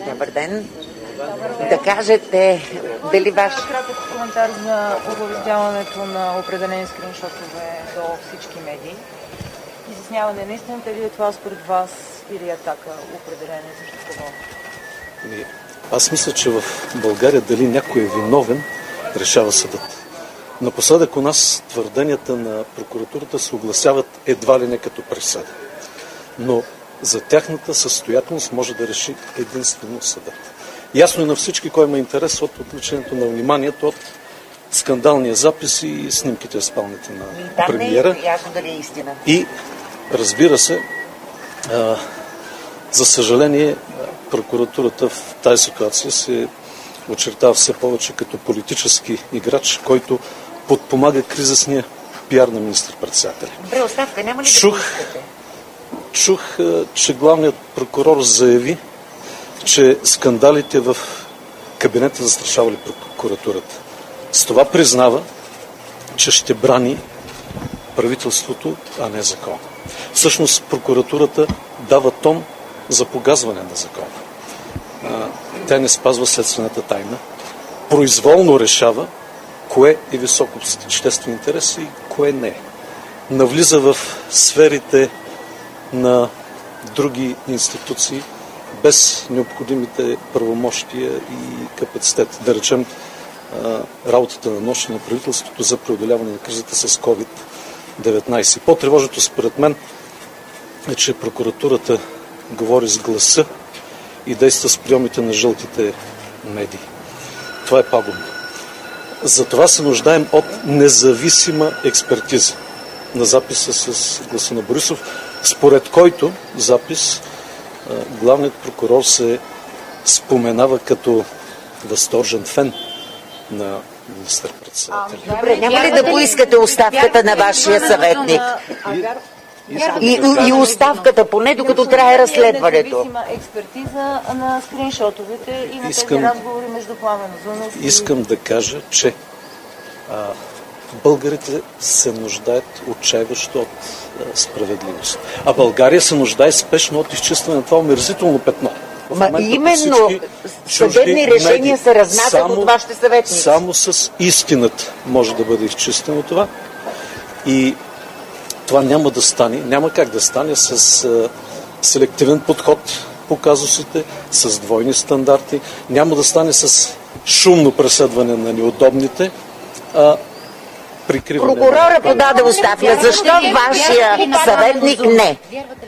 Добър ден. Да кажете дали ваш... Кратък коментар за оповестяването на определени скриншотове до всички медии. Изясняване на истината ли е това според вас или атака определение срещу кого? Аз мисля, че в България дали някой е виновен, решава съдът. Напоследък у нас твърденията на прокуратурата се огласяват едва ли не като присъда. Но за тяхната състоятелност може да реши единствено съдът. Ясно е на всички, кой има интерес от отвличането на вниманието от скандалния запис и снимките в спалните на премиера. Не е ясно дали е истина. И разбира се, за съжаление, прокуратурата в тази ситуация се очертава все повече като политически играч, който подпомага кризисния пиар на министър-председателя. Добре, оставка, няма ли да поискате? Чух, че главният прокурор заяви, че скандалите в кабинета застрашавали прокуратурата. С това признава, че ще брани правителството, а не закона. Всъщност прокуратурата дава тон за погазване на закона. Тя не спазва следствената тайна, произволно решава кое е високообществен интерес и кое не е. Навлиза в сферите на други институции без необходимите правомощия и капацитет. Да речем, работата на нощ на правителството за преодоляване на кризата с COVID-19. По-тревожното според мен е, че прокуратурата говори с гласа и действа с приемите на жълтите медии. Това е пагубно. Затова се нуждаем от независима експертиза на записа с гласа на Борисов, според който запис главният прокурор се споменава като възторжен фен на министър-председателя. Добре, няма ли да поискате оставката на вашия съветник? И оставката поне, докато трае разследването. Независима експертиза на скриншотовете и на тези разговори между Пламен Узунов и... Искам да кажа, че българите се нуждаят отчаиващо от справедливост. А България се нуждае спешно от изчистване на това омерзително петно. Именно съдебни решения се разнасят от вашите съветници. Само с истината може да бъде изчистено това. И това няма да стане, няма как да стане с селективен подход по казусите, с двойни стандарти, няма да стане с шумно преследване на неудобните, а прикриване. Прокурора подаде оставка. Защо вашия съветник не?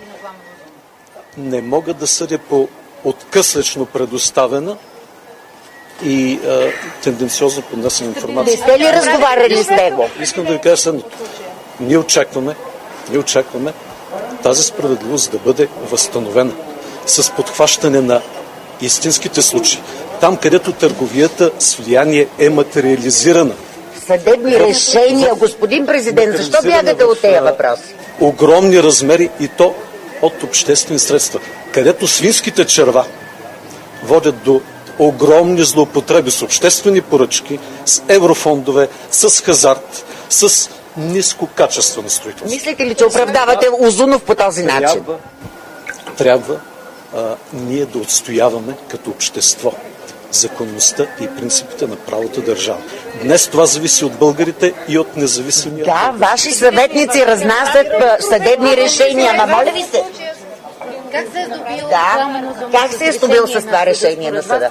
Не мога да съдя по откъслечно предоставена и тенденциозно поднесена информация. Не сте ли разговаряли с него? Искам да ви кажа следното. Ние очакваме тази справедливост да бъде възстановена с подхващане на истинските случаи. Там, където търговията с влияние е материализирана. Съдебни решения, господин президент, защо бягате от тези въпроси? Огромни размери и то от обществени средства, където свинските черва водят до огромни злоупотреби с обществени поръчки, с еврофондове, с хазарт, с ниско качество на строителство. Мислите ли, че оправдавате Узунов по този начин? Трябва ние да отстояваме като общество законността и принципите на правото държава. Днес това зависи от българите и от независимия... Да, ваши съветници разнасят съдебни решения, ама моля ви се... Как се е здобил? Да, как се е здобил с това решение на съда?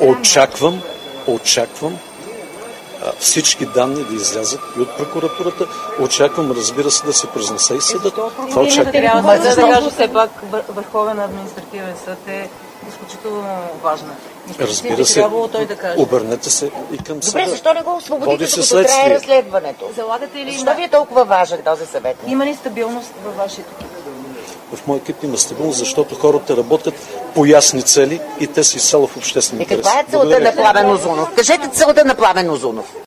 Очаквам всички данни да излязат и от прокуратурата. Очаквам, разбира се, да се произнесе и съдът. Това очаквам. Трябва да кажа, все пак Върховен административен съд е изключително важна. Разбира се, обърнете се и към съда. Добре, защо не го освободите, докато трае разследването? Залагате ли... Защо ви е толкова важен този съветник? Има ли стабилност във вашия екип? В моя екип има стабилност, защото хората работят по ясни цели и те са изцяло в обществен интерес. Каква е целта на Пламен Узунов? Кажете целта на Пламен Узунов.